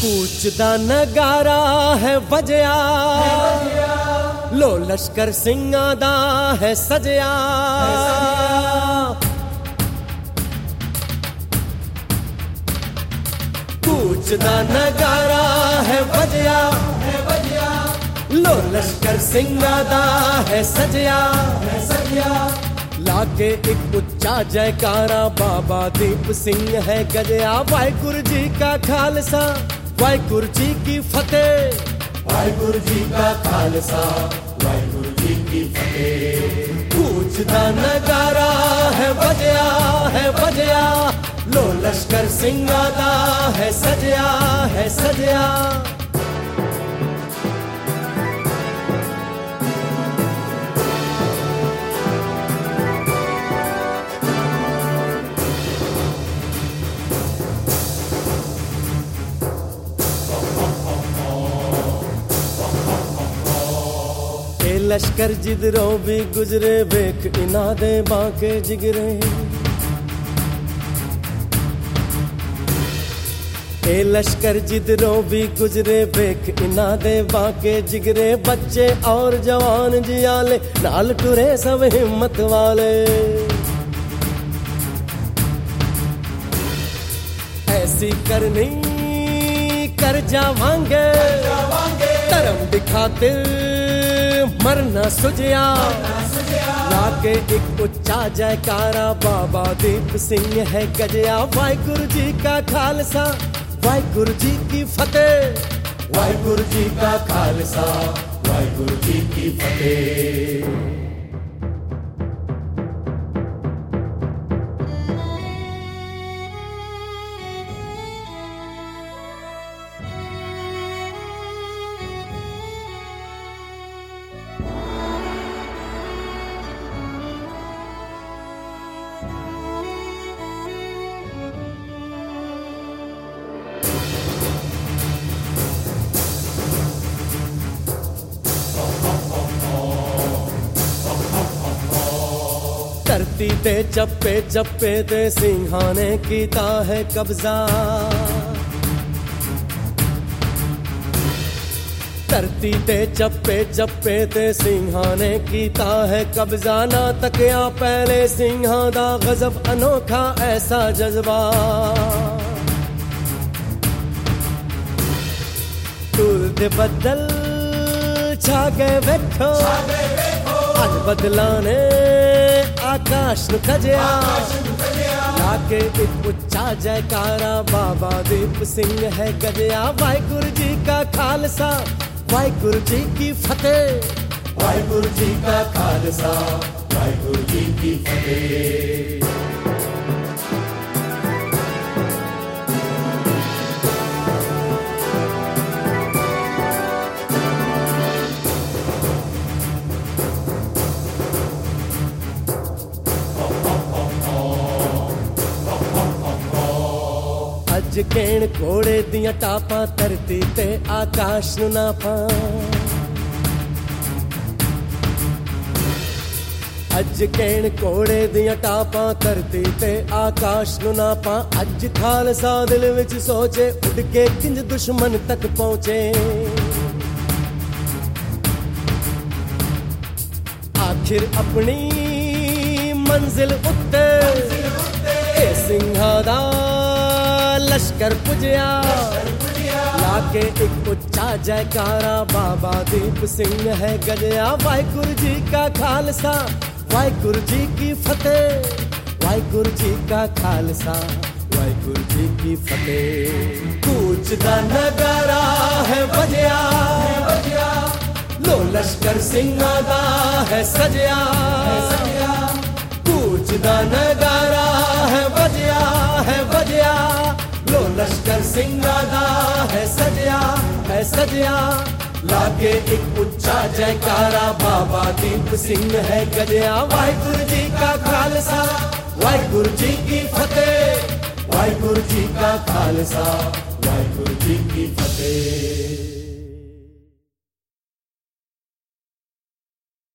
कूच दा नगारा है वजया, लो लश्कर सिंघां दा है सजया। कूच दा नगारा है वजया, लो लश्कर सिंघां दा है सजया। लाके एक उच्चा जयकारा बाबा दीप सिंह है गजया। वाहिगुरु जी का खालसा, वाहिगुरु जी की फतेह, वाहिगुरु जी का खालसा, वाहिगुरु जी की फतेह। कूच दा नगारा है वजया, लो लश्कर सिंघां दा है सजया। लश्कर जिधरों भी गुजरे वेख इना दे बांके जिगरे। ए लश्कर जिधरों भी गुजरे वेख इना दे बांके जिगरे। बच्चे और जवान जियाले नाल टुरे सब हिम्मत वाले। ऐसी करनी कर जावांगे, धर्म दिखाते मरना सुझया। लाके एक उच्चा जयकारा बाबा दीप सिंह है गजया। वाहिगुरु जी का खालसा, वाहिगुरु जी की फतेह, वाहिगुरु जी का खालसा, वाहिगुरु जी की फतेह। धरती ते चप्पे चप्पे ते सिंहां ने कीता है कब्जा। धरती ते चप्पे चप्पे ते सिंहां ने कीता है कब्जा। ना तकिया पहले सिंहां दा गजब अनोखा ऐसा जज्बा। टूल दे बदल छा गए वेखो, अज बदलाने आकाश नु खजया। लाके एक उच्चा जयकारा बाबा दीप सिंह है गजया। वाहिगुरु जी का खालसा, वाहिगुरु जी की फतेह, वाहिगुरु जी का खालसा, वाहिगुरु जी की फतेह। अज केण घोड़े दियां टापां धरती ते आकाश नु नापां। अज केण घोड़े दियां टापां धरती ते आकाश नु नापां। अज खालसा दिल विच सोचे उड़ के किंज दुश्मन तक पहुंचे। आखिर अपनी मंजिल उत्ते ए सिंघां दा लश्कर पुजया। लाके एक उच्चा जयकारा बाबा दीप सिंह है गजया। वाहिगुरु जी का खालसा, वाहिगुरु जी की फतेह, वाहिगुरु जी का खालसा, वाहिगुरु जी की फतेह। कूच दा नगारा है वजया, लो लश्कर सिंघां दा है सजया। कूच दा नगारा है वजया, लो लश्कर सिंघां दा है सजया। लाके एक उच्चा जयकारा बाबा दीप सिंह है गजया। वाहिगुरु जी का खालसा, वाहिगुरु जी की फतेह, वाहिगुरु जी का खालसा, वाहिगुरु जी की फतेह।